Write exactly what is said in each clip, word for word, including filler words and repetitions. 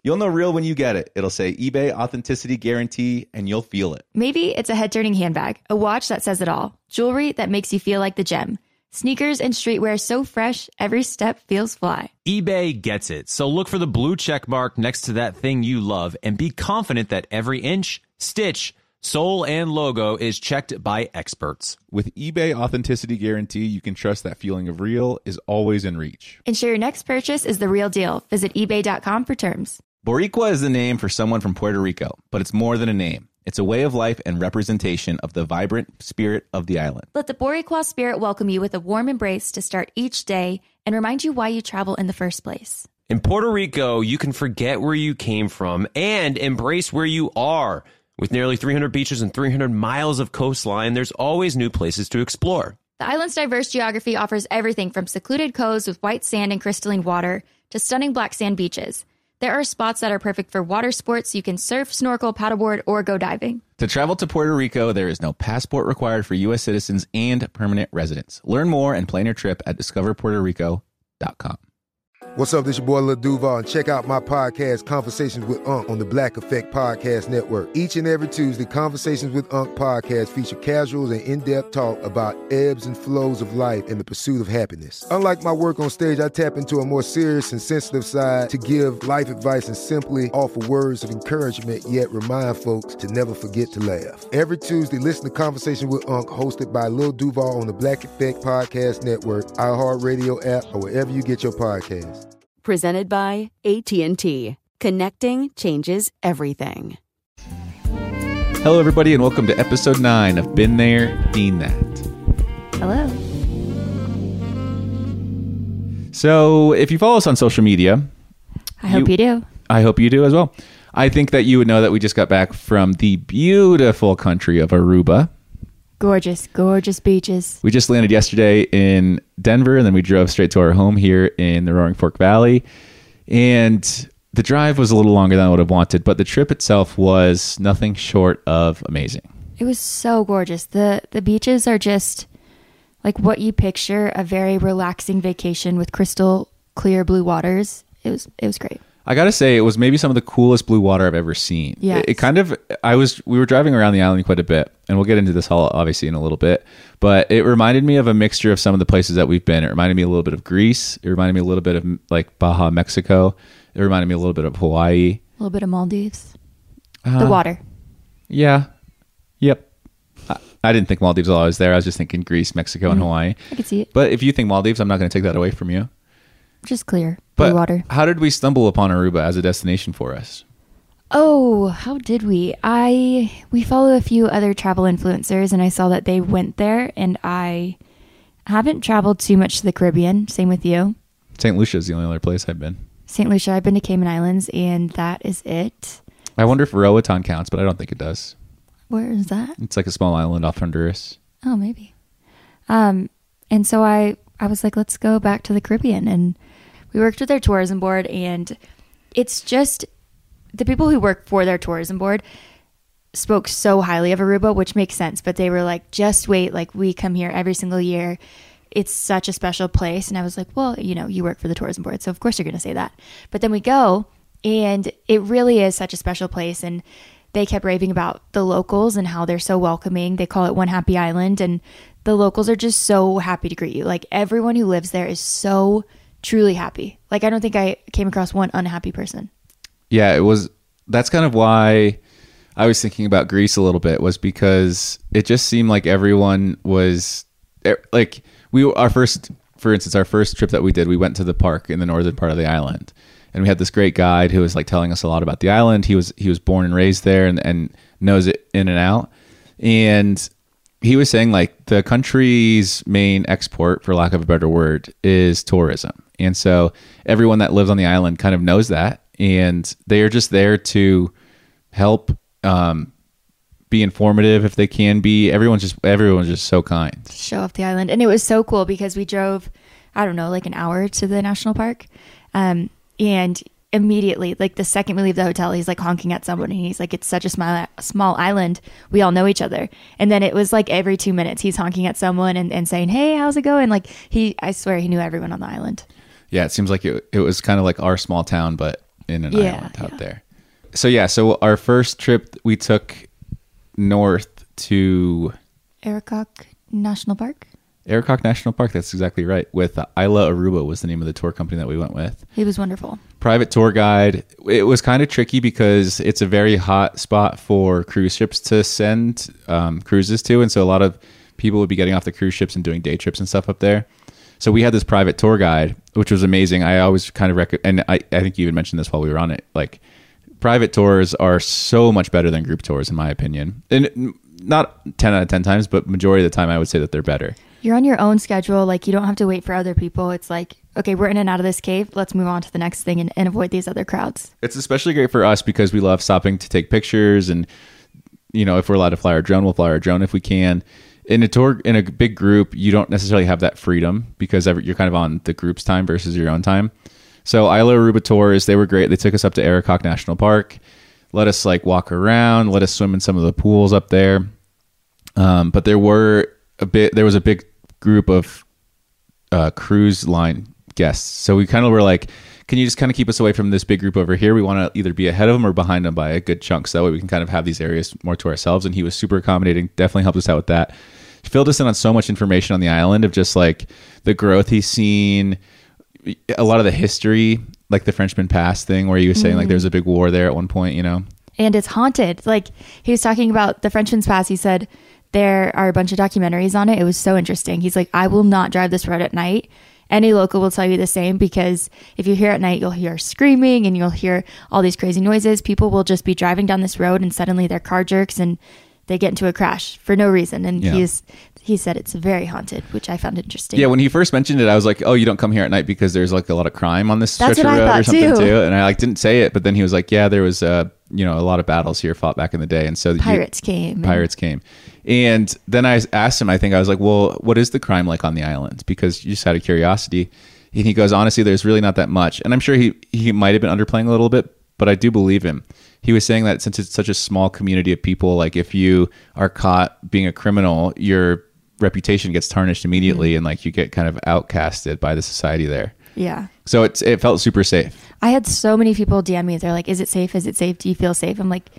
You'll know real when you get it. It'll say eBay Authenticity Guarantee, and you'll feel it. Maybe it's a head-turning handbag, a watch that says it all, jewelry that makes you feel like the gem, sneakers and streetwear so fresh, every step feels fly. eBay gets it. So look for the blue check mark next to that thing you love and be confident that every inch, stitch, sole, and logo is checked by experts. With eBay Authenticity Guarantee, you can trust that feeling of real is always in reach. Ensure your next purchase is the real deal. Visit ebay dot com for terms. Boricua is the name for someone from Puerto Rico, but it's more than a name. It's a way of life and representation of the vibrant spirit of the island. Let the Boricua spirit welcome you with a warm embrace to start each day and remind you why you travel in the first place. In Puerto Rico, you can forget where you came from and embrace where you are. With nearly three hundred beaches and three hundred miles of coastline, there's always new places to explore. The island's diverse geography offers everything from secluded coves with white sand and crystalline water to stunning black sand beaches. There are spots that are perfect for water sports. You can surf, snorkel, paddleboard, or go diving. To travel to Puerto Rico, there is no passport required for U S citizens and permanent residents. Learn more and plan your trip at discover puerto rico dot com. What's up, this your boy Lil Duval, and check out my podcast, Conversations with Unc, on the Black Effect Podcast Network. Each and every Tuesday, Conversations with Unc podcast feature casuals and in-depth talk about ebbs and flows of life and the pursuit of happiness. Unlike my work on stage, I tap into a more serious and sensitive side to give life advice and simply offer words of encouragement, yet remind folks to never forget to laugh. Every Tuesday, listen to Conversation with Unc, hosted by Lil Duval on the Black Effect Podcast Network, iHeartRadio app, or wherever you get your podcasts. Presented by A T and T. Connecting changes everything. Hello, everybody, and welcome to episode nine of Been There, Been That. Hello. So, if you follow us on social media, I hope you, you do. I hope you do as well. I think that you would know that we just got back from the beautiful country of Aruba. Gorgeous, gorgeous beaches. We just landed yesterday in Denver, and then we drove straight to our home here in the Roaring Fork Valley. And the drive was a little longer than I would have wanted, but the trip itself was nothing short of amazing. It was so gorgeous. The the beaches are just like what you picture, a very relaxing vacation with crystal clear blue waters. It was it was great. I gotta say, it was maybe some of the coolest blue water I've ever seen. Yeah, it, it kind of. I was. We were driving around the island quite a bit, and we'll get into this all obviously in a little bit. But it reminded me of a mixture of some of the places that we've been. It reminded me a little bit of Greece. It reminded me a little bit of like Baja, Mexico. It reminded me a little bit of Hawaii. A little bit of Maldives. Uh, the water. Yeah. Yep. I, I didn't think Maldives while I was there. I was just thinking Greece, Mexico, mm-hmm. and Hawaii. I could see it. But if you think Maldives, I'm not going to take that away from you. Just clear blue but water. How did we stumble upon Aruba as a destination for us? Oh, how did we? I we follow a few other travel influencers, and I saw that they went there, and I haven't traveled too much to the Caribbean. Same with you. Saint Lucia is the only other place I've been. Saint Lucia, I've been to Cayman Islands, and that is it. I wonder if Roatan counts, but I don't think it does. Where is that? It's like a small island off Honduras. Oh, maybe. Um, and so I, I was like, let's go back to the Caribbean, and we worked with their tourism board, and it's just the people who work for their tourism board spoke so highly of Aruba, which makes sense. But they were like, just wait, like we come here every single year. It's such a special place. And I was like, well, you know, you work for the tourism board, so of course you're going to say that. But then we go, and it really is such a special place. And they kept raving about the locals and how they're so welcoming. They call it One Happy Island, and the locals are just so happy to greet you. Like everyone who lives there is so truly happy. Like I don't think I came across one unhappy person. Yeah, it was. That's kind of why I was thinking about Greece a little bit, was because it just seemed like everyone was like we our first, for instance, our first trip that we did, we went to the park in the northern part of the island, and we had this great guide who was like telling us a lot about the island. He was he was born and raised there and, and knows it in and out, and he was saying like the country's main export, for lack of a better word, is tourism. And so everyone that lives on the island kind of knows that, and they are just there to help um, be informative if they can be. Everyone's just everyone's just so kind. Show off the island. And it was so cool because we drove, I don't know, like an hour to the national park. Um, and immediately, like the second we leave the hotel, he's like honking at someone, and he's like, it's such a small, small island. We all know each other. And then it was like every two minutes he's honking at someone and, and saying, hey, how's it going? Like he, I swear he knew everyone on the island. Yeah, it seems like it, it was kind of like our small town, but in an Yeah, island out yeah. there. So yeah, so our first trip we took north to Aracock National Park. Aracock National Park. That's exactly right. With uh, Isla Aruba was the name of the tour company that we went with. He was wonderful. Private tour guide. It was kind of tricky because it's a very hot spot for cruise ships to send um, cruises to, and so a lot of people would be getting off the cruise ships and doing day trips and stuff up there. So we had this private tour guide, which was amazing. I always kind of rec- and I, I think you even mentioned this while we were on it. Like, private tours are so much better than group tours, in my opinion. And not ten out of ten times, but majority of the time, I would say that they're better. You're on your own schedule. Like, you don't have to wait for other people. It's like, okay, we're in and out of this cave. Let's move on to the next thing and, and avoid these other crowds. It's especially great for us because we love stopping to take pictures, and you know, if we're allowed to fly our drone, we'll fly our drone if we can. In a tour, in a big group, you don't necessarily have that freedom because every, you're kind of on the group's time versus your own time. So Isla Aruba tours, they were great. They took us up to Aracock National Park, let us like walk around, let us swim in some of the pools up there. Um, but there were a bit, there was a big group of uh, cruise line guests. So we kind of were like, can you just kind of keep us away from this big group over here? We want to either be ahead of them or behind them by a good chunk. So that way we can kind of have these areas more to ourselves. And he was super accommodating, definitely helped us out with that. He filled us in on so much information on the island of just like the growth he's seen, a lot of the history, like the Frenchman Pass thing where he was saying mm-hmm. like there was a big war there at one point, you know? And it's haunted. Like, he was talking about the Frenchman's Pass. He said there are a bunch of documentaries on it. It was so interesting. He's like, I will not drive this road at night. Any local will tell you the same, because if you're here at night, you'll hear screaming and you'll hear all these crazy noises. People will just be driving down this road and suddenly their car jerks and they get into a crash for no reason. And yeah. he's he said it's very haunted, which I found interesting. Yeah, when he first mentioned it, I was like, oh, you don't come here at night because there's like a lot of crime on this stretch That's of what I road or thought something too. too. And I like didn't say it, but then he was like, yeah, there was uh, you know, a lot of battles here fought back in the day. And so Pirates you, came. Pirates came. And then I asked him, I think I was like, well, what is the crime like on the island? Because you just out of curiosity. And he goes, honestly, there's really not that much. And I'm sure he, he might have been underplaying a little bit, but I do believe him. He was saying that since it's such a small community of people, like if you are caught being a criminal, your reputation gets tarnished immediately mm-hmm. and like you get kind of outcasted by the society there. Yeah. So it's it felt super safe. I had so many people D M me. They're like, is it safe? Is it safe? Do you feel safe? I'm like,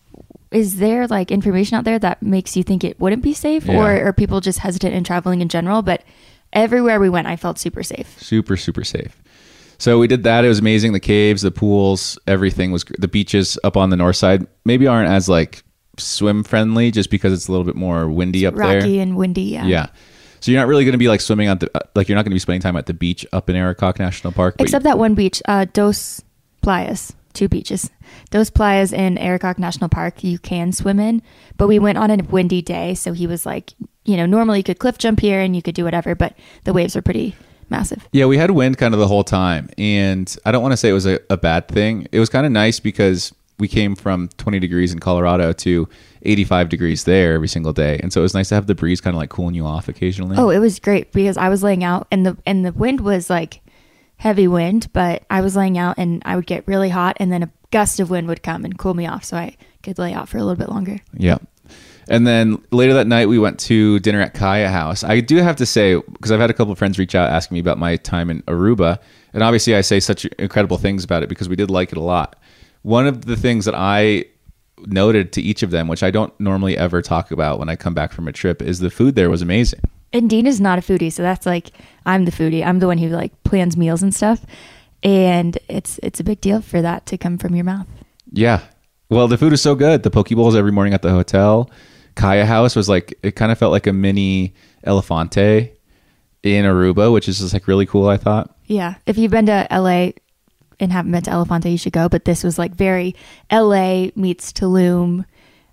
is there like information out there that makes you think it wouldn't be safe? Yeah. Or are people just hesitant in traveling in general? But everywhere we went, I felt super safe. Super, super safe. So we did that. It was amazing. The caves, the pools, everything was the beaches up on the north side maybe aren't as like swim friendly just because it's a little bit more windy up Rocky there. Rocky and windy. Yeah. Yeah. So you're not really going to be like swimming at the, like you're not going to be spending time at the beach up in Aracock National Park. Except you, that one beach, uh, Dos Playas, two beaches. Dos Playas in Aracock National Park, you can swim in, but we went on a windy day. So he was like, you know, normally you could cliff jump here and you could do whatever, but the waves were pretty massive. Yeah, we had wind kind of the whole time. And I don't want to say it was a, a bad thing. It was kind of nice because we came from twenty degrees in Colorado to eighty-five degrees there every single day. And so it was nice to have the breeze kind of like cooling you off occasionally. Oh, it was great because I was laying out and the and the wind was like heavy wind, but I was laying out and I would get really hot and then a gust of wind would come and cool me off so I could lay out for a little bit longer. Yeah. And then later that night, we went to dinner at Kaya House. I do have to say, because I've had a couple of friends reach out asking me about my time in Aruba. And obviously, I say such incredible things about it because we did like it a lot. One of the things that I noted to each of them, which I don't normally ever talk about when I come back from a trip, is the food there was amazing. And Dean is not a foodie. So that's like, I'm the foodie. I'm the one who like plans meals and stuff. And it's it's a big deal for that to come from your mouth. Yeah. Well, the food is so good. The poke bowls every morning at the hotel. Kaya House was like, it kind of felt like a mini Elefante in Aruba, which is just like really cool, I thought. Yeah. If you've been to L A and haven't been to Elefante, you should go. But this was like very L A meets Tulum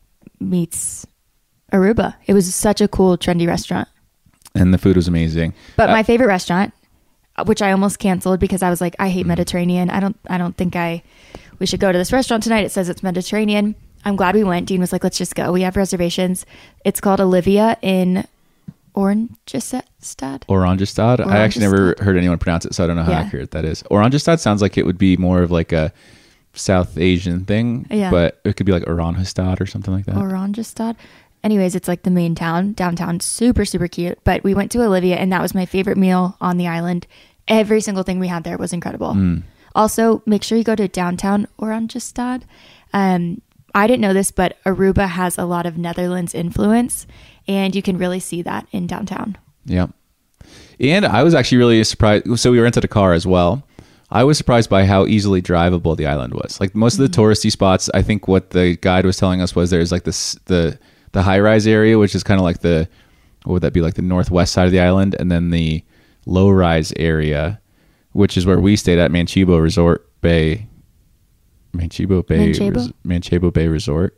meets Aruba. It was such a cool, trendy restaurant. And the food was amazing. But uh, my favorite restaurant, which I almost canceled because I was like, I hate Mediterranean. I don't, I don't think I, we should go to this restaurant tonight. It says it's Mediterranean. I'm glad we went. Dean was like, let's just go. We have reservations. It's called Olivia in Orangestad. Orangestad. I actually never heard anyone pronounce it, so I don't know how Yeah. accurate that is. Orangestad sounds like it would be more of like a South Asian thing, Yeah. but it could be like Oranjestad or something like that. Orangestad. Anyways, it's like the main town, downtown, super, super cute. But we went to Olivia and that was my favorite meal on the island. Every single thing we had there was incredible. Mm. Also, make sure you go to downtown Oranjestad. Um, I didn't know this, but Aruba has a lot of Netherlands influence, and you can really see that in downtown. Yeah. And I was actually really surprised. So we rented a car as well. I was surprised by how easily drivable the island was. Like most of the touristy spots, I think what the guide was telling us was there's like this the the high rise area, which is kind of like the what would that be like the northwest side of the island, and then the low rise area, which is where we stayed at Manchego Resort Bay, Manchego Bay, Manchego? Res, Manchego Bay Resort,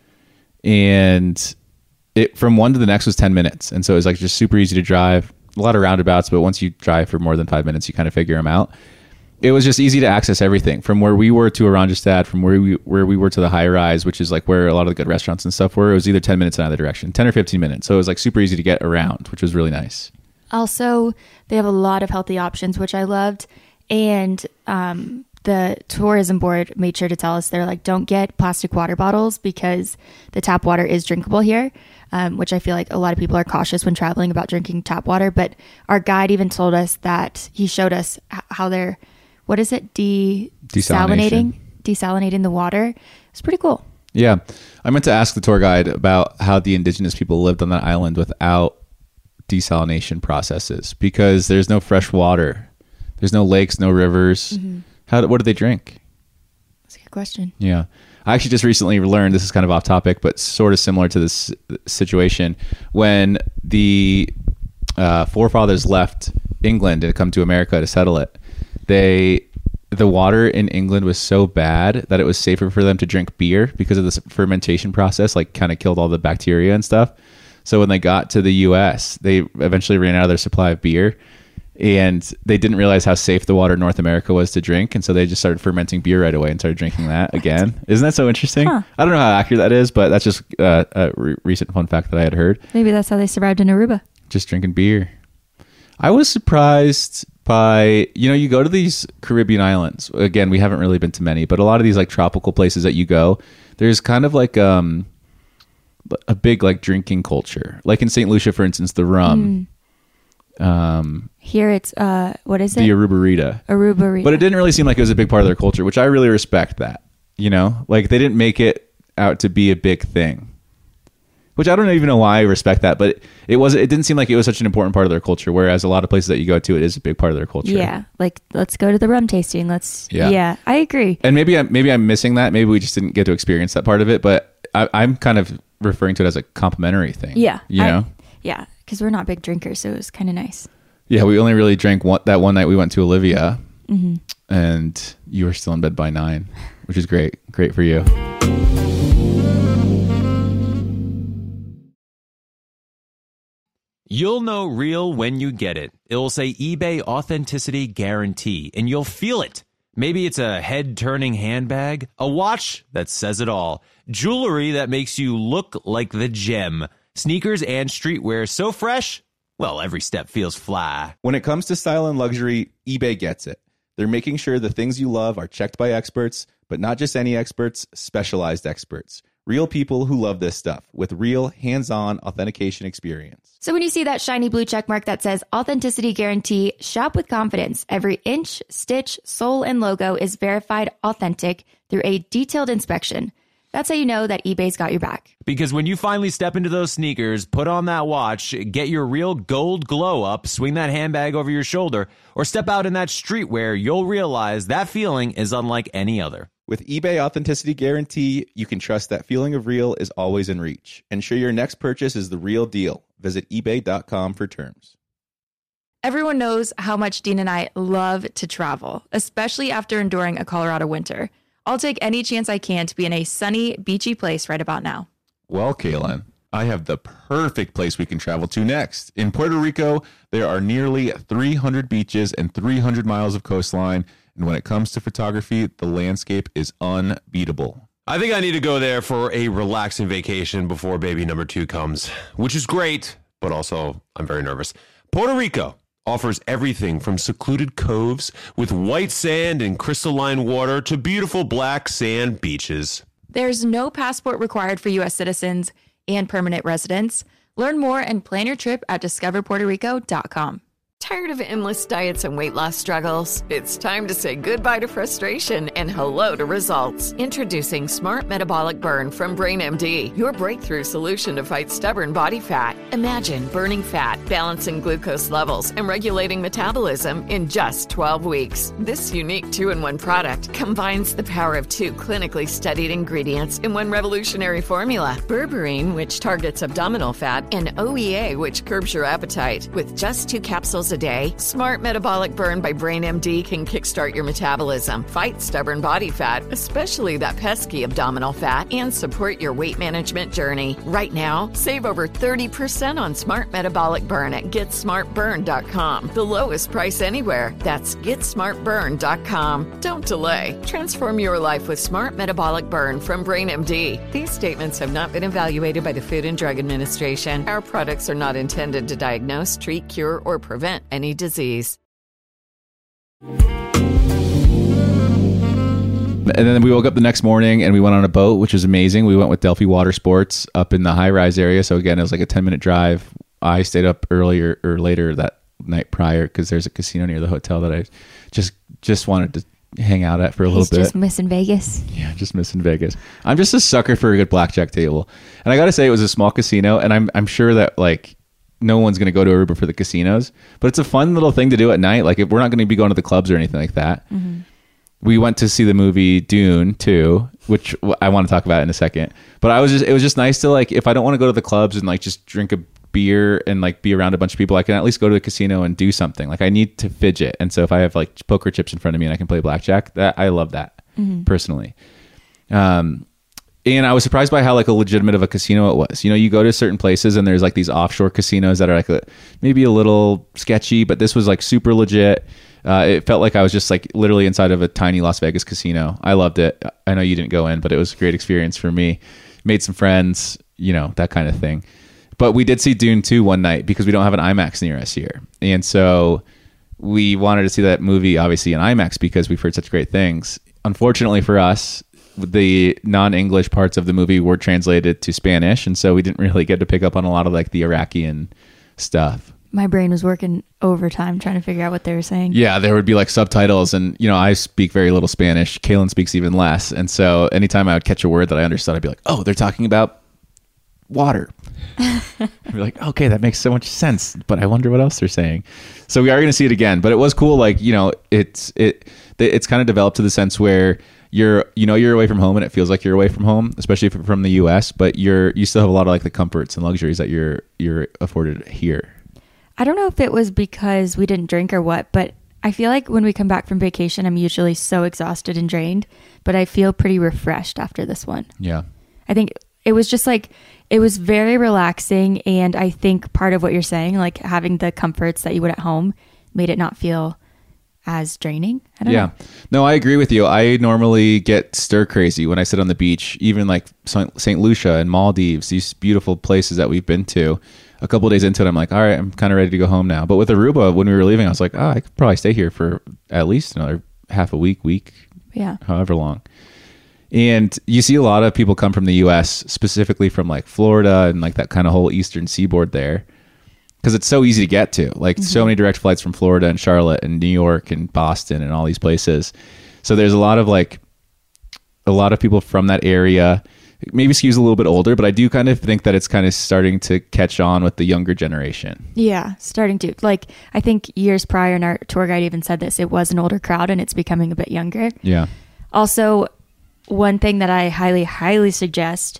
and it from one to the next was ten minutes, and so it was like just super easy to drive. A lot of roundabouts, but once you drive for more than five minutes, you kind of figure them out. It was just easy to access everything from where we were to Oranjestad, from where we where we were to the high rise, which is like where a lot of the good restaurants and stuff were. It was either ten minutes in either direction, ten or fifteen minutes. So it was like super easy to get around, which was really nice. Also, they have a lot of healthy options, which I loved. And um, the tourism board made sure to tell us, they're like, don't get plastic water bottles because the tap water is drinkable here, um, which I feel like a lot of people are cautious when traveling about drinking tap water. But our guide even told us that he showed us h- how they're, what is it? De- Desalination. Desalinating the water. It's pretty cool. Yeah. I meant to ask the tour guide about how the indigenous people lived on that island without desalination processes, because there's no fresh water. There's no lakes, no rivers. Mm-hmm. How? What do they drink? That's a good question. Yeah. I actually just recently learned, this is kind of off topic, but sort of similar to this situation, when the uh, forefathers left England and come to America to settle it, they the water in England was so bad that it was safer for them to drink beer because of this fermentation process, like kind of killed all the bacteria and stuff. So when they got to the U S, they eventually ran out of their supply of beer, and they didn't realize how safe the water in North America was to drink. And so they just started fermenting beer right away and started drinking that again. Isn't that so interesting? Huh. I don't know how accurate that is, but that's just uh, a re- recent fun fact that I had heard. Maybe that's how they survived in Aruba. Just drinking beer. I was surprised by, you know, you go to these Caribbean islands. Again, we haven't really been to many, but a lot of these like tropical places that you go, there's kind of like um, a big like drinking culture. Like in Saint Lucia, for instance, the rum. Mm. Um, Here it's, uh, what is it? The Arubarita. Arubarita. But it didn't really seem like it was a big part of their culture, which I really respect that. You know, like they didn't make it out to be a big thing. Which I don't even know why I respect that, but it was it didn't seem like it was such an important part of their culture, whereas a lot of places that you go to, it is a big part of their culture. Yeah, like let's go to the rum tasting. Let's yeah, yeah I agree. And maybe I'm maybe I'm missing that. Maybe we just didn't get to experience that part of it. But I, I'm kind of referring to it as a complimentary thing. Yeah, you know. I, yeah, because we're not big drinkers, so it was kind of nice. Yeah, we only really drank one, that one night we went to Olivia, mm-hmm. and you were still in bed by nine, which is great. Great for you. You'll know real when you get it. It will say eBay Authenticity Guarantee, and you'll feel it. Maybe it's a head-turning handbag, a watch that says it all, jewelry that makes you look like the gem, sneakers and streetwear so fresh, well, every step feels fly. When it comes to style and luxury, eBay gets it. They're making sure the things you love are checked by experts, but not just any experts, specialized experts. Real people who love this stuff with real hands-on authentication experience. So when you see that shiny blue check mark that says Authenticity Guarantee, shop with confidence. Every inch, stitch, sole, and logo is verified authentic through a detailed inspection. That's how you know that eBay's got your back. Because when you finally step into those sneakers, put on that watch, get your real gold glow up, swing that handbag over your shoulder, or step out in that streetwear, you'll realize that feeling is unlike any other. With eBay Authenticity Guarantee, you can trust that feeling of real is always in reach. Ensure your next purchase is the real deal. Visit ebay dot com for terms. Everyone knows how much Dean and I love to travel, especially after enduring a Colorado winter. I'll take any chance I can to be in a sunny, beachy place right about now. Well, Kaylin, I have the perfect place we can travel to next. In Puerto Rico, there are nearly three hundred beaches and three hundred miles of coastline. And when it comes to photography, the landscape is unbeatable. I think I need to go there for a relaxing vacation before baby number two comes, which is great, but also I'm very nervous. Puerto Rico offers everything from secluded coves with white sand and crystalline water to beautiful black sand beaches. There's no passport required for U S citizens and permanent residents. Learn more and plan your trip at discover puerto rico dot com. Tired of endless diets and weight loss struggles? It's time to say goodbye to frustration and hello to results. Introducing Smart Metabolic Burn from BrainMD, your breakthrough solution to fight stubborn body fat. Imagine burning fat, balancing glucose levels, and regulating metabolism in just twelve weeks. This unique two-in-one product combines the power of two clinically studied ingredients in one revolutionary formula. Berberine, which targets abdominal fat, and O E A, which curbs your appetite. With just two capsules a day, Smart Metabolic Burn by BrainMD can kickstart your metabolism, fight stubborn body fat, especially that pesky abdominal fat, and support your weight management journey. Right now, save over thirty percent on Smart Metabolic Burn at get smart burn dot com. The lowest price anywhere. That's get smart burn dot com. Don't delay. Transform your life with Smart Metabolic Burn from BrainMD. These statements have not been evaluated by the Food and Drug Administration. Our products are not intended to diagnose, treat, cure, or prevent any disease. And then we woke up the next morning and we went on a boat, which was amazing. We went with Delphi Water Sports up in the high rise area. So again, it was like a ten minute drive. I stayed up earlier or later that night prior because there's a casino near the hotel that I just just wanted to hang out at for a He's little bit. Just missing Vegas. Yeah, just missing Vegas. I'm just a sucker for a good blackjack table. And I got to say, it was a small casino, and I'm I'm sure that like no one's going to go to Aruba for the casinos, but it's a fun little thing to do at night. Like if we're not going to be going to the clubs or anything like that. Mm-hmm. We went to see the movie Dune two, which I want to talk about in a second. But I was just it was just nice to like if I don't want to go to the clubs and like just drink a beer and like be around a bunch of people, I can at least go to the casino and do something. Like I need to fidget, and so if I have like poker chips in front of me and I can play blackjack, that I love that mm-hmm. personally. Um, and I was surprised by how like a legitimate of a casino it was. You know, you go to certain places and there's like these offshore casinos that are like a, maybe a little sketchy, but this was like super legit. Uh, it felt like I was just like literally inside of a tiny Las Vegas casino. I loved it. I know you didn't go in, but it was a great experience for me. Made some friends, you know, that kind of thing. But we did see Dune two one night because we don't have an IMAX near us here. And so we wanted to see that movie, obviously, in IMAX because we've heard such great things. Unfortunately for us, the non-English parts of the movie were translated to Spanish. And so we didn't really get to pick up on a lot of like the Iraqian stuff. My brain was working overtime trying to figure out what they were saying. Yeah, there would be like subtitles. And, you know, I speak very little Spanish. Kaylin speaks even less. And so anytime I would catch a word that I understood, I'd be like, oh, they're talking about water. I'd be like, okay, that makes so much sense, but I wonder what else they're saying. So we are going to see it again, but it was cool. Like, you know, it's it it's kind of developed to the sense where you're, you know, you're away from home and it feels like you're away from home, especially if you're from the U S, but you're you still have a lot of like the comforts and luxuries that you're you're afforded here. I don't know if it was because we didn't drink or what, but I feel like when we come back from vacation, I'm usually so exhausted and drained, but I feel pretty refreshed after this one. Yeah. I think it was just like, it was very relaxing. And I think part of what you're saying, like having the comforts that you would at home, made it not feel as draining. I don't yeah. know. No, I agree with you. I normally get stir crazy when I sit on the beach, even like Saint Lucia and Maldives, these beautiful places that we've been to. A couple of days into it, I'm like, all right, I'm kind of ready to go home now. But with Aruba, when we were leaving, I was like, oh, I could probably stay here for at least another half a week, week, yeah, however long. And you see a lot of people come from the U S, specifically from like Florida and like that kind of whole eastern seaboard there, because it's so easy to get to. Like mm-hmm. so many direct flights from Florida and Charlotte and New York and Boston and all these places. So there's a lot of like a lot of people from that area. Maybe skews a little bit older, but I do kind of think that it's kind of starting to catch on with the younger generation. Yeah, starting to. Like, I think years prior, and our tour guide even said this, it was an older crowd and it's becoming a bit younger. Yeah. Also, one thing that I highly, highly suggest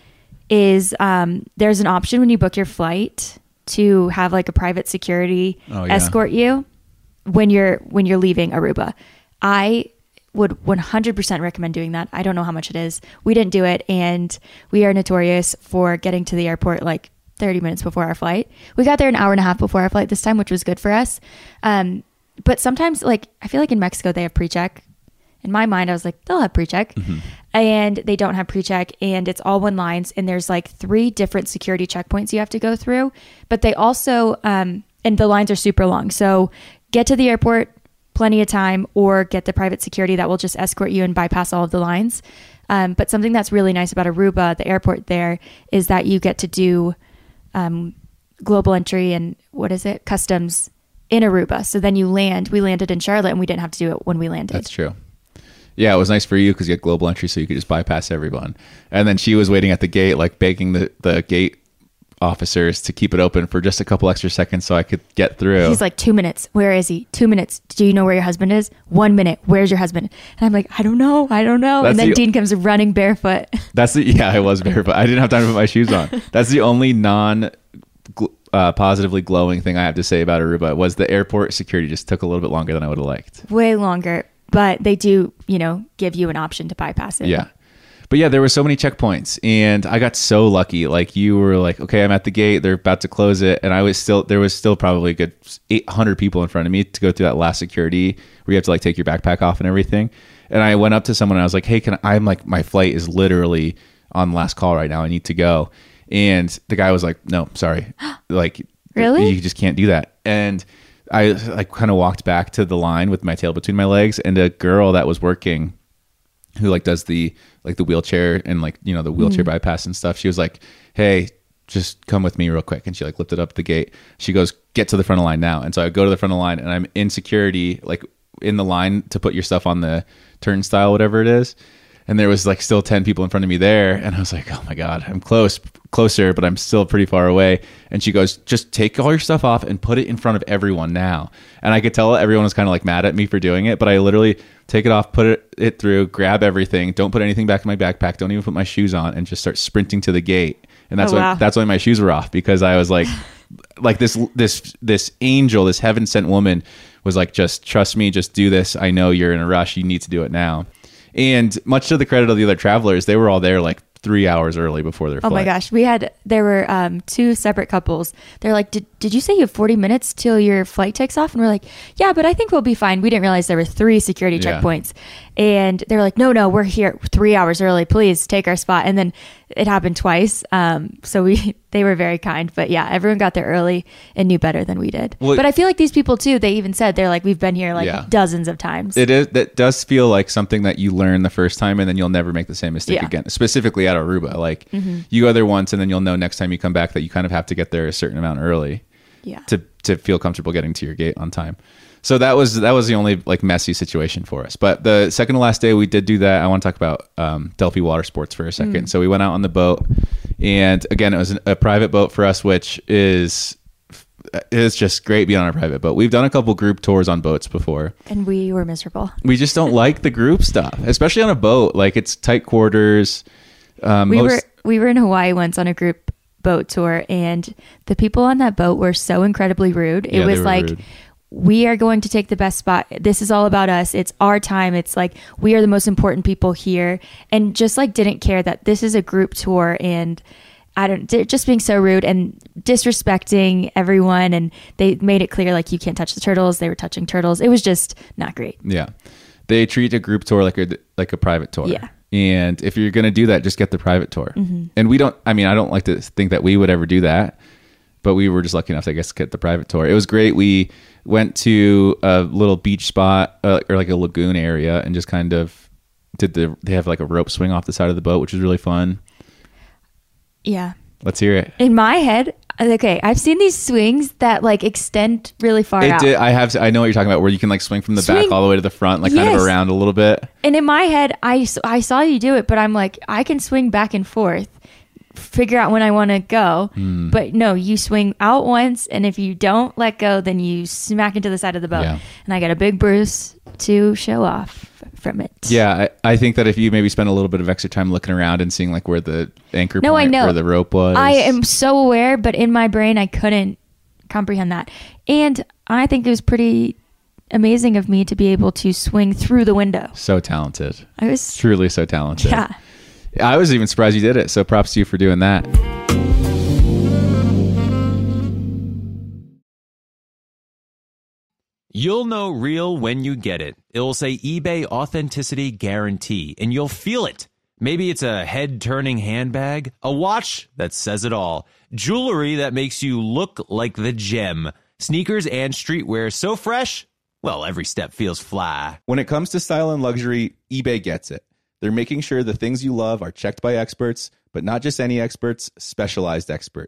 is um, there's an option when you book your flight to have like a private security oh, yeah. escort you when you're when you're leaving Aruba. I would one hundred percent recommend doing that. I don't know how much it is. We didn't do it, and we are notorious for getting to the airport like thirty minutes before our flight. We got there an hour and a half before our flight this time, which was good for us. Um, but sometimes, like, I feel like in Mexico they have pre-check. In my mind, I was like, they'll have pre-check. Mm-hmm. And they don't have pre-check, and it's all one lines. And there's like three different security checkpoints you have to go through. But they also, um, and the lines are super long. So get to the airport, plenty of time, or get the private security that will just escort you and bypass all of the lines. Um, but something that's really nice about Aruba, the airport there, is that you get to do um, global entry and what is it? Customs in Aruba. So then you land. We landed in Charlotte, and we didn't have to do it when we landed. That's true. Yeah, it was nice for you because you had global entry, so you could just bypass everyone. And then she was waiting at the gate, like begging the, the gate officers to keep it open for just a couple extra seconds so I could get through. He's like, two minutes. Where is he? Two minutes. Do you know where your husband is? One minute. Where's your husband? And I'm like, I don't know. I don't know. That's and then the, Dean comes running barefoot. That's the, yeah, I was barefoot. I didn't have time to put my shoes on. That's the only non uh, positively glowing thing I have to say about Aruba was the airport security just took a little bit longer than I would have liked. Way longer. But they do, you know, give you an option to bypass it. Yeah. But yeah, there were so many checkpoints and I got so lucky. Like you were like, okay, I'm at the gate. They're about to close it. And I was still, there was still probably a good eight hundred people in front of me to go through that last security where you have to like take your backpack off and everything. And I went up to someone and I was like, hey, can I, I'm like, my flight is literally on last call right now. I need to go. And the guy was like, no, sorry. Like, really? You just can't do that. And I like kind of walked back to the line with my tail between my legs, and a girl that was working who like does the like the wheelchair and like, you know, the wheelchair mm. bypass and stuff. She was like, hey, just come with me real quick. And she like lifted up the gate. She goes, get to the front of the line now. And so I go to the front of the line and I'm in security, like in the line to put your stuff on the turnstile, whatever it is. And there was like still ten people in front of me there. And I was like, oh my God, I'm close, closer, but I'm still pretty far away. And she goes, just take all your stuff off and put it in front of everyone now. And I could tell everyone was kind of like mad at me for doing it, but I literally take it off, put it, it through, grab everything, don't put anything back in my backpack, don't even put my shoes on, and just start sprinting to the gate. And that's oh, why wow. that's why my shoes were off, because I was like, like this this this angel, this heaven sent woman was like, just trust me, just do this. I know you're in a rush. You need to do it now. And much to the credit of the other travelers, they were all there like three hours early before their oh flight. my gosh. We had, there were um, two separate couples. They're like, did, did you say you have forty minutes till your flight takes off? And we're like, yeah, but I think we'll be fine. We didn't realize there were three security Yeah. checkpoints. And they were like, no, no, we're here three hours early. Please take our spot. And then it happened twice. Um, so we, they were very kind, but yeah, everyone got there early and knew better than we did. Well, but I feel like these people too, they even said, they're like, we've been here like Yeah. dozens of times. It is, that does feel like something that you learn the first time and then you'll never make the same mistake Yeah. again, specifically at Aruba. Like Mm-hmm. you go there once and then you'll know next time you come back that you kind of have to get there a certain amount early yeah. to, to feel comfortable getting to your gate on time. So that was, that was the only like messy situation for us. But the second to last day we did do that. I want to talk about um, Delphi Water Sports for a second. Mm. So we went out on the boat, and again, it was an, a private boat for us, which is, it's just great being on a private boat. We've done a couple group tours on boats before. And we were miserable. We just don't like the group stuff, especially on a boat. Like it's tight quarters. Um, we most, were we were in Hawaii once on a group boat tour, and the people on that boat were so incredibly rude. It Yeah, they was were like, rude. we are going to take the best spot. This is all about us. It's our time. It's like, we are the most important people here. And just like didn't care that this is a group tour, and I don't, just being so rude and disrespecting everyone. And they made it clear, like, you can't touch the turtles. They were touching turtles. It was just not great. Yeah. They treat a group tour like a, like a private tour. Yeah. And if you're going to do that, just get the private tour. Mm-hmm. And we don't, I mean, I don't like to think that we would ever do that, but we were just lucky enough to, I guess, get the private tour. It was great. We went to a little beach spot uh, or like a lagoon area and just kind of did the, they have like a rope swing off the side of the boat, which was really fun. Yeah. Let's hear it. In my head, okay, I've seen these swings that like extend really far It out. did. I have. I know what you're talking about, where you can like swing from the Swing- back all the way to the front, like kind Yes. of around a little bit. And in my head, I, s- I saw you do it, but I'm like, I can swing back and forth, figure out when I want to go. Hmm. But no, you swing out once, and if you don't let go, then you smack into the side of the boat. Yeah. And I got a big bruise to show off from it. Yeah, I, I think that if you maybe spend a little bit of extra time looking around and seeing like where the anchor No, I point, know. where the rope was. I am so aware, but in my brain, I couldn't comprehend that. And I think it was pretty amazing of me to be able to swing through the window. so talented. I was, Truly so talented. yeah. I was even surprised you did it. So props to you for doing that. You'll know real when you get it. It'll say eBay Authenticity Guarantee, and you'll feel it. Maybe it's a head-turning handbag, a watch that says it all, jewelry that makes you look like the gem, sneakers and streetwear so fresh, well, every step feels fly. When it comes to style and luxury, eBay gets it. They're making sure the things you love are checked by experts, but not just any experts, specialized experts.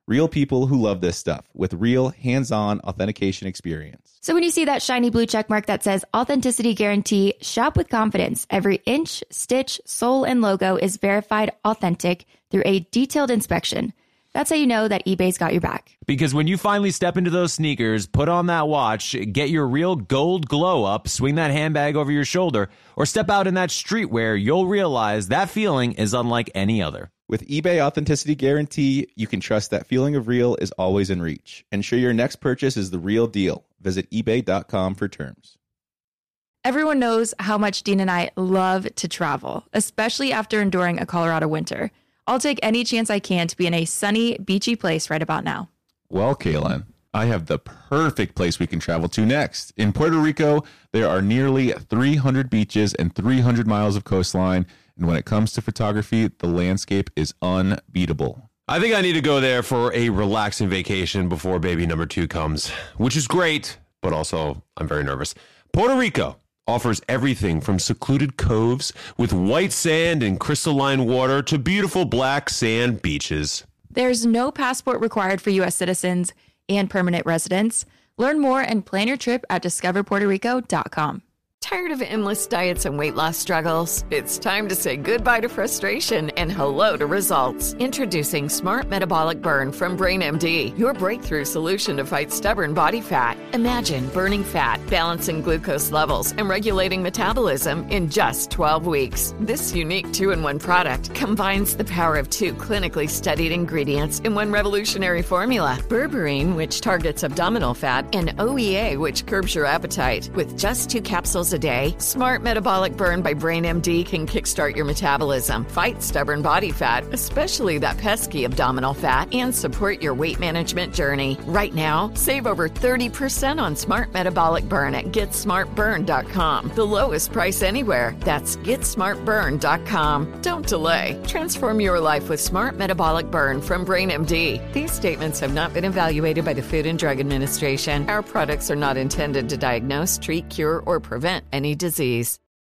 Real people who love this stuff with real hands-on authentication experience. So when you see that shiny blue check mark that says Authenticity Guarantee, shop with confidence. Every inch, stitch, sole, and logo is verified authentic through a detailed inspection. That's how you know that eBay's got your back. Because when you finally step into those sneakers, put on that watch, get your real gold glow up, swing that handbag over your shoulder, or step out in that streetwear, you'll realize that feeling is unlike any other. With eBay Authenticity Guarantee, you can trust that feeling of real is always in reach. Ensure your next purchase is the real deal. Visit ebay dot com for terms. Everyone knows how much Dean and I love to travel, especially after enduring a Colorado winter. I'll take any chance I can to be in a sunny, beachy place right about now. Well, Kaylin, I have the perfect place we can travel to next. In Puerto Rico, there are nearly three hundred beaches and three hundred miles of coastline. And when it comes to photography, the landscape is unbeatable. I think I need to go there for a relaxing vacation before baby number two comes, which is great, but also I'm very nervous. Puerto Rico offers everything from secluded coves with white sand and crystalline water to beautiful black sand beaches. There's no passport required for U S citizens and permanent residents. Learn more and plan your trip at discover puerto rico dot com. Tired of endless diets and weight loss struggles? It's time to say goodbye to frustration and hello to results. Introducing Smart Metabolic Burn from BrainMD, your breakthrough solution to fight stubborn body fat. Imagine burning fat, balancing glucose levels, and regulating metabolism in just twelve weeks. This unique two-in-one product combines the power of two clinically studied ingredients in one revolutionary formula. Berberine, which targets abdominal fat, and O E A, which curbs your appetite. With just two capsules a day, Smart Metabolic Burn by BrainMD can kickstart your metabolism, fight stubborn body fat, especially that pesky abdominal fat, and support your weight management journey. Right now, save over thirty percent on Smart Metabolic Burn at get smart burn dot com. The lowest price anywhere. That's get smart burn dot com. Don't delay. Transform your life with Smart Metabolic Burn from BrainMD. These statements have not been evaluated by the Food and Drug Administration. Our products are not intended to diagnose, treat, cure, or prevent any disease.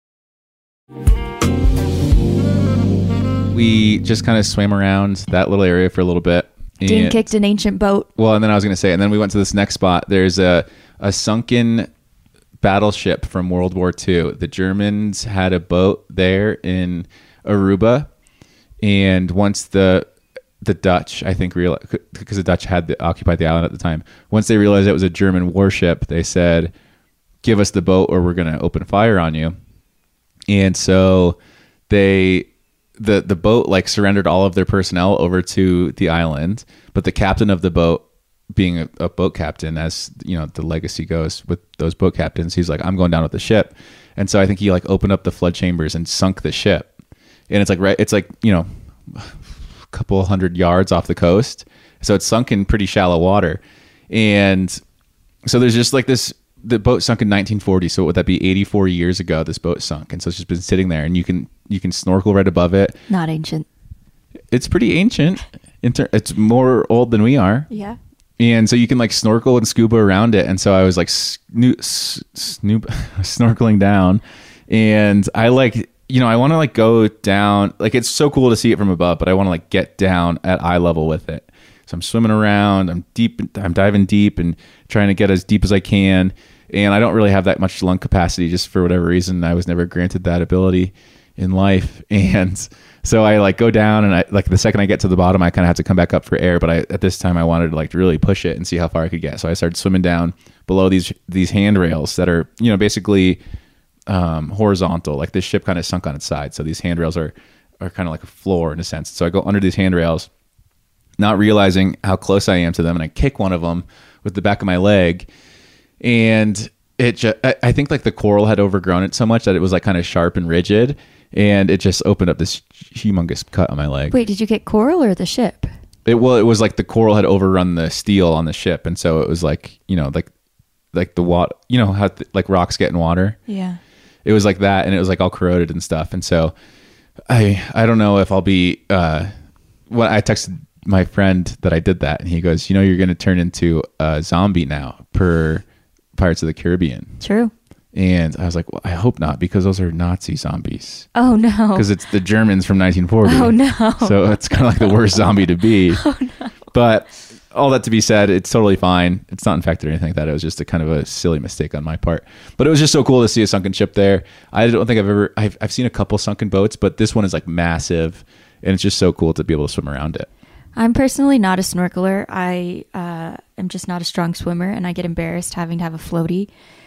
We just kind of swam around that little area for a little bit. Dean and, kicked an ancient boat. Well, and then I was going to say, and then we went to this next spot. There's a, a sunken battleship from World War Two. The Germans had a boat there in Aruba. And once the the Dutch, I think, realized, because the Dutch had the, occupied the island at the time, once they realized it was a German warship, they said, give us the boat or we're going to open fire on you. And so they, the, the boat like surrendered all of their personnel over to the island, but the captain of the boat, being a, a boat captain, as you know, the legacy goes with those boat captains, he's like, I'm going down with the ship. And so I think he like opened up the flood chambers and sunk the ship. And it's like, right. It's like, you know, a couple hundred yards off the coast. So it's sunk in pretty shallow water. And so there's just like this, the boat sunk in nineteen forty. So what would that be? eighty-four years ago, this boat sunk. And so it's just been sitting there, and you can, you can snorkel right above it. Not ancient. It's pretty ancient. It's more old than we are. Yeah. And so you can like snorkel and scuba around it. And so I was like snoop, snoop, snorkeling down, and I like, you know, I want to like go down, like it's so cool to see it from above, but I want to like get down at eye level with it. So I'm swimming around, I'm deep, I'm diving deep and trying to get as deep as I can. And I don't really have that much lung capacity, just for whatever reason. I was never granted that ability in life. And so I like go down, and I like the second I get to the bottom, I kind of have to come back up for air. But I, at this time I wanted to like really push it and see how far I could get. So I started swimming down below these, these handrails that are, you know, basically um, horizontal. Like this ship kind of sunk on its side. So these handrails are, are kind of like a floor in a sense. So I go under these handrails, not realizing how close I am to them. And I kick one of them with the back of my leg. And it just, I think like the coral had overgrown it so much that it was like kind of sharp and rigid. And it just opened up this humongous cut on my leg. Wait, did you get coral or the ship? It, well, it was like the coral had overrun the steel on the ship. And so it was like, you know, like, like the water, you know, how th- like rocks get in water. Yeah. It was like that. And it was like all corroded and stuff. And so I, I don't know if I'll be, uh, when I texted my friend that I did that, and he goes, you know, you're going to turn into a zombie now per Pirates of the Caribbean. True. And I was like, well, I hope not, because those are Nazi zombies. Oh no. Because it's the Germans from nineteen forty. Oh no. So it's kind of like the worst zombie to be. Oh no. But all that to be said, it's totally fine. It's not infected or anything like that. It was just a kind of a silly mistake on my part. But it was just so cool to see a sunken ship there. I don't think I've ever, I've, I've seen a couple sunken boats, but this one is like massive. And it's just so cool to be able to swim around it. I'm personally not a snorkeler. I uh, am just not a strong swimmer, and I get embarrassed having to have a floaty.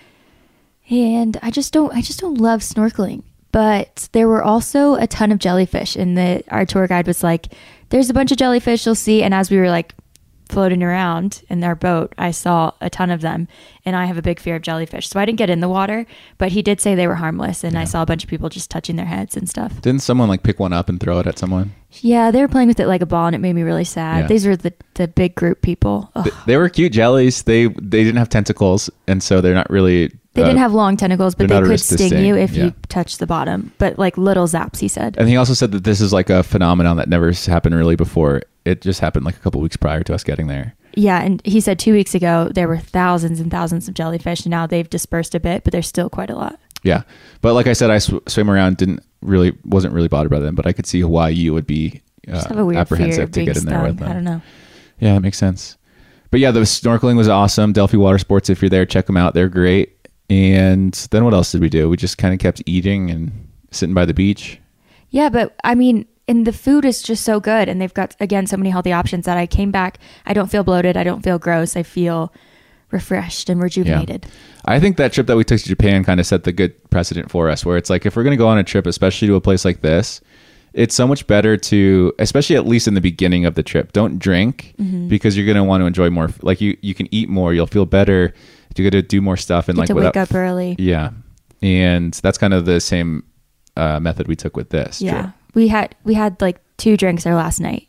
And I just don't, I just don't love snorkeling. But there were also a ton of jellyfish, and the our tour guide was like, "There's a bunch of jellyfish you'll see." And as we were like floating around in our boat, I saw a ton of them, and I have a big fear of jellyfish, so I didn't get in the water. But he did say they were harmless, and yeah. I saw a bunch of people just touching their heads and stuff. Didn't someone like pick one up and throw it at someone? Yeah, they were playing with it like a ball, and it made me really sad. Yeah. These were the the big group people. They, they were cute jellies. They they didn't have tentacles, and so they're not really. They uh, didn't have long tentacles, but they could sting, sting you if yeah. you touched the bottom. But like little zaps, he said. And he also said that this is like a phenomenon that never happened really before. It just happened like a couple weeks prior to us getting there. Yeah, and he said two weeks ago there were thousands and thousands of jellyfish, and now they've dispersed a bit, but there's still quite a lot. Yeah, but like I said, I sw- swam around, didn't really, wasn't really bothered by them, but I could see why you would be uh, apprehensive to get in there with them. I don't know. Yeah, that makes sense. But yeah, the snorkeling was awesome. Delphi Water Sports, if you're there, check them out. They're great. And then what else did we do? We just kind of kept eating and sitting by the beach. Yeah, but I mean, and the food is just so good. And they've got, again, so many healthy options that I came back. I don't feel bloated. I don't feel gross. I feel refreshed and rejuvenated. Yeah. I think that trip that we took to Japan kind of set the good precedent for us, where it's like, if we're going to go on a trip, especially to a place like this, it's so much better to, especially at least in the beginning of the trip, don't drink mm-hmm. because you're going to want to enjoy more. Like you, you can eat more. You'll feel better. You get to do more stuff and Get like to without, wake up early. Yeah, and that's kind of the same uh, method we took with this. Yeah, trip. we had we had like two drinks there last night,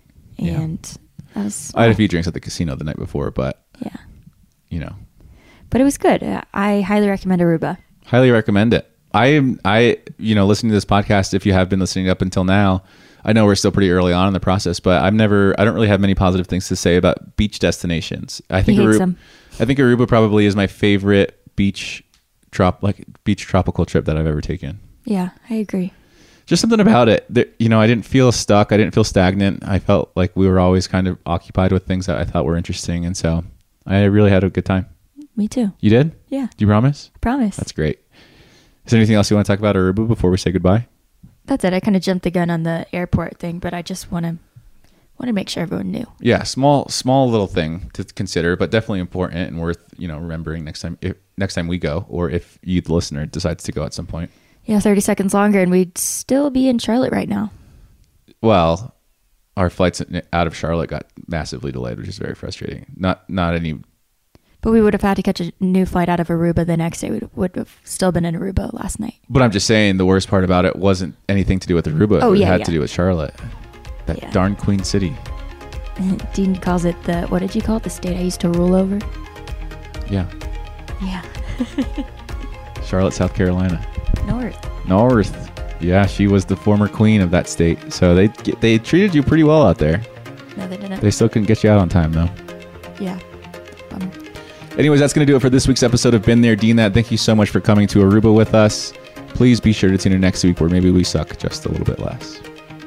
and yeah. that was. I had a few drinks at the casino the night before, but yeah, you know, but it was good. I highly recommend Aruba. Highly recommend it. I am. I you know, listening to this podcast, if you have been listening up until now, I know we're still pretty early on in the process, but I've never. I don't really have many positive things to say about beach destinations. I think Aruba. I think Aruba probably is my favorite beach trop like beach tropical trip that I've ever taken. Yeah, I agree. Just something about it that, you know, I didn't feel stuck. I didn't feel stagnant. I felt like we were always kind of occupied with things that I thought were interesting. And so I really had a good time. Me too. You did? Yeah. Do you promise? I promise. That's great. Is there anything else you want to talk about Aruba before we say goodbye? That's it. I kind of jumped the gun on the airport thing, but I just want to want to make sure everyone knew. Yeah, small small little thing to consider, but definitely important and worth, you know, remembering next time if next time we go, or if you, the listener, decides to go at some point. Yeah, thirty seconds longer and we'd still be in Charlotte right now. Well, our flights out of Charlotte got massively delayed, which is very frustrating. Not not any. But we would have had to catch a new flight out of Aruba the next day. We would have still been in Aruba last night. But I'm just saying the worst part about it wasn't anything to do with Aruba. Oh, it yeah, had yeah. to do with Charlotte. That yeah. darn Queen City. Dean calls it the, what did you call it? The state I used to rule over? Yeah. Yeah. Charlotte, South Carolina. North. North. Yeah, she was the former queen of that state. So they they treated you pretty well out there. No, they didn't. They still couldn't get you out on time, though. Yeah. Bummer. Anyways, that's going to do it for this week's episode of Been There, Dean That. Thank you so much for coming to Aruba with us. Please be sure to tune in next week where maybe we suck just a little bit less.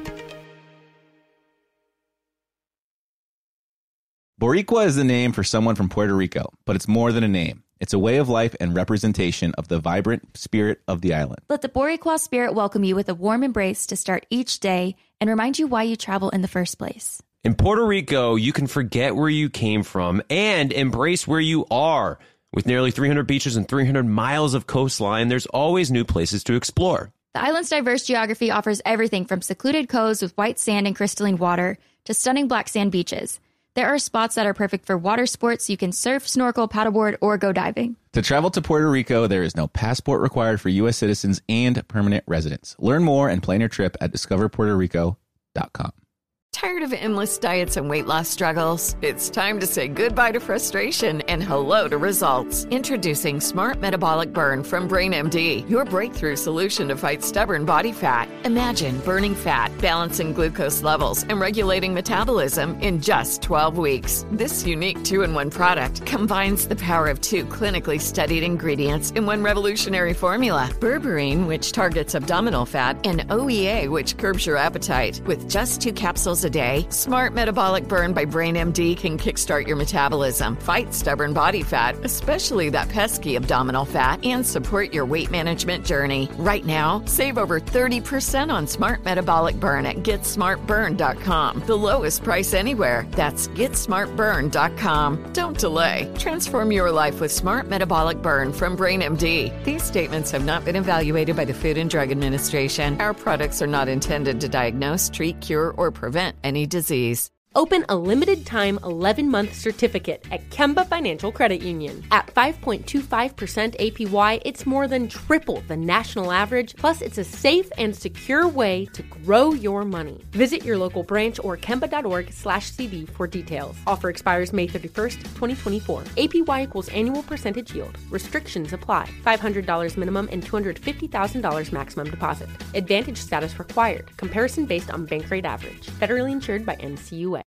Boricua is the name for someone from Puerto Rico, but it's more than a name. It's a way of life and representation of the vibrant spirit of the island. Let the Boricua spirit welcome you with a warm embrace to start each day and remind you why you travel in the first place. In Puerto Rico, you can forget where you came from and embrace where you are. With nearly three hundred beaches and three hundred miles of coastline, there's always new places to explore. The island's diverse geography offers everything from secluded coves with white sand and crystalline water to stunning black sand beaches. There are spots that are perfect for water sports. You can surf, snorkel, paddleboard, or go diving. To travel to Puerto Rico, there is no passport required for U S citizens and permanent residents. Learn more and plan your trip at discover puerto rico dot com. Tired of endless diets and weight loss struggles? It's time to say goodbye to frustration and hello to results. Introducing Smart Metabolic Burn from BrainMD, your breakthrough solution to fight stubborn body fat. Imagine burning fat, balancing glucose levels, and regulating metabolism in just twelve weeks. This unique two-in-one product combines the power of two clinically studied ingredients in one revolutionary formula. Berberine, which targets abdominal fat, and O E A, which curbs your appetite. With just two capsules a day, Smart Metabolic Burn by BrainMD can kickstart your metabolism, fight stubborn body fat, especially that pesky abdominal fat, and support your weight management journey. Right now, save over thirty percent on Smart Metabolic Burn at get smart burn dot com. The lowest price anywhere. That's get smart burn dot com. Don't delay. Transform your life with Smart Metabolic Burn from BrainMD. These statements have not been evaluated by the Food and Drug Administration. Our products are not intended to diagnose, treat, cure, or prevent any disease. Open a limited-time eleven-month certificate at Kemba Financial Credit Union. At five point two five percent A P Y, it's more than triple the national average, plus it's a safe and secure way to grow your money. Visit your local branch or kemba.org slash CD for details. Offer expires May thirty-first, twenty twenty-four. A P Y equals annual percentage yield. Restrictions apply. five hundred dollars minimum and two hundred fifty thousand dollars maximum deposit. Advantage status required. Comparison based on bank rate average. Federally insured by N C U A.